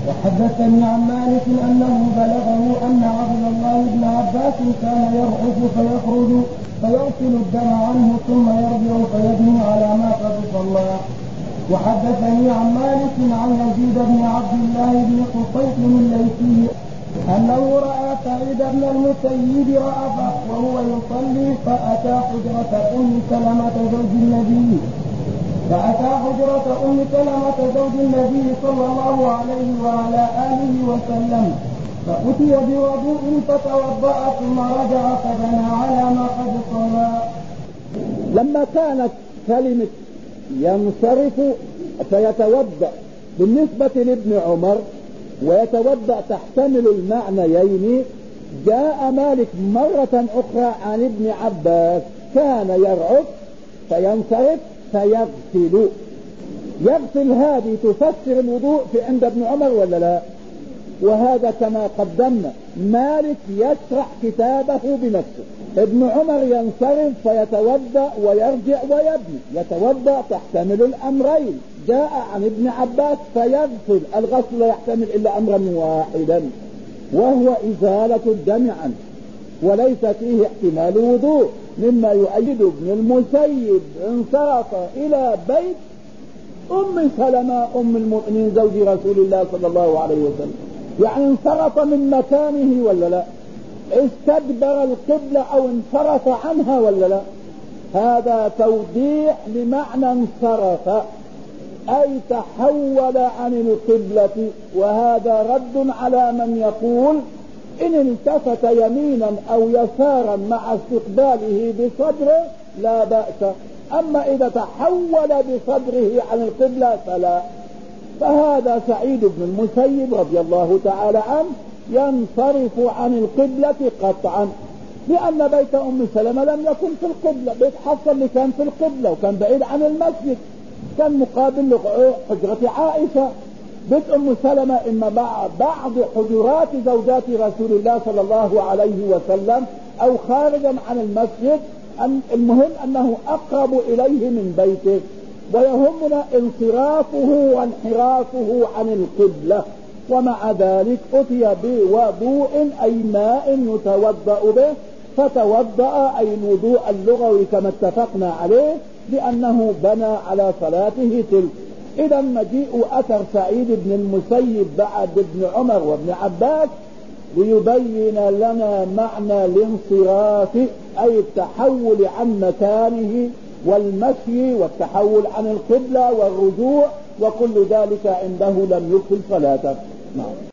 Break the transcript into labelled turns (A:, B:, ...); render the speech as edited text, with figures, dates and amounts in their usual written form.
A: وحدثني عن مالك أنه بلغه أن عبد الله بن عباس كان يرعف فيخرج فيغسل الدم عنه ثم يرجع فيبني على ما قد صلى. وحدثني عن مالك عن يزيد بن عبد الله بن قصيط الليثي أنه رأى سعيد بن المسيب رأفه وهو يصلي فأتى حجرة أم سلمة زوج النبي صلى الله عليه وعلى آله وسلم فأتي بوضوء فتوضأ ثم رجع فبنى على ما قد صلى.
B: لما كانت كلمة ينصرف فيتوضأ بالنسبة لابن عمر ويتوضأ تحتمل المعنيين، جاء مالك مرة أخرى عن ابن عباس كان يرعف فينصرف فيغسل. يغسل هذه تفسر الوضوء في عند ابن عمر ولا لا؟ وهذا كما قدمنا مالك يشرح كتابه بنفسه. ابن عمر ينصرف فيتوضأ ويرجع ويبني. يتوضأ تحتمل الأمرين. جاء عن ابن عباس فيغسل. الغسل لا يحتمل إلا أمرا واحدا وهو إزالة الدم عنه وليس فيه احتمال وضوء، مما يؤيد ابن المسيب انصرف إلى بيت أم سلمة أم المؤمنين زوج رسول الله صلى الله عليه وسلم، يعني انصرف من مكانه ولا لا؟ استدبر القبلة أو انصرف عنها ولا لا؟ هذا توضيح لمعنى انصرف أي تحول عن القبلة. وهذا رد على من يقول إن التفت يمينا أو يسارا مع استقباله بصدره لا بأس، أما إذا تحول بصدره عن القبلة فلا. فهذا سعيد بن المسيب رضي الله تعالى عنه ينصرف عن القبلة قطعا، لأن بيت أم سلمة لم يكن في القبلة. بيت حفصة اللي كان في القبلة وكان بعيد عن المسجد كان مقابل حجرة عائشة. بيت أم سلمة إما بعض حجرات زوجات رسول الله صلى الله عليه وسلم أو خارجا عن المسجد. المهم أنه أقرب إليه من بيته، ويهمنا انصرافه وانحرافه عن القبلة. ومع ذلك أتي بوضوء أي ماء يتوضأ به، فتوضأ أي الوضوء اللغوي كما اتفقنا عليه لأنه بنى على صلاته تلك. إذا مجيء أثر سعيد بن المسيب بعد ابن عمر وابن عباس ليبين لنا معنى الانصراف أي التحول عن مكانه والمشي والتحول عن القبلة والرجوع، وكل ذلك عنده لم يكفل صلاته. نعم.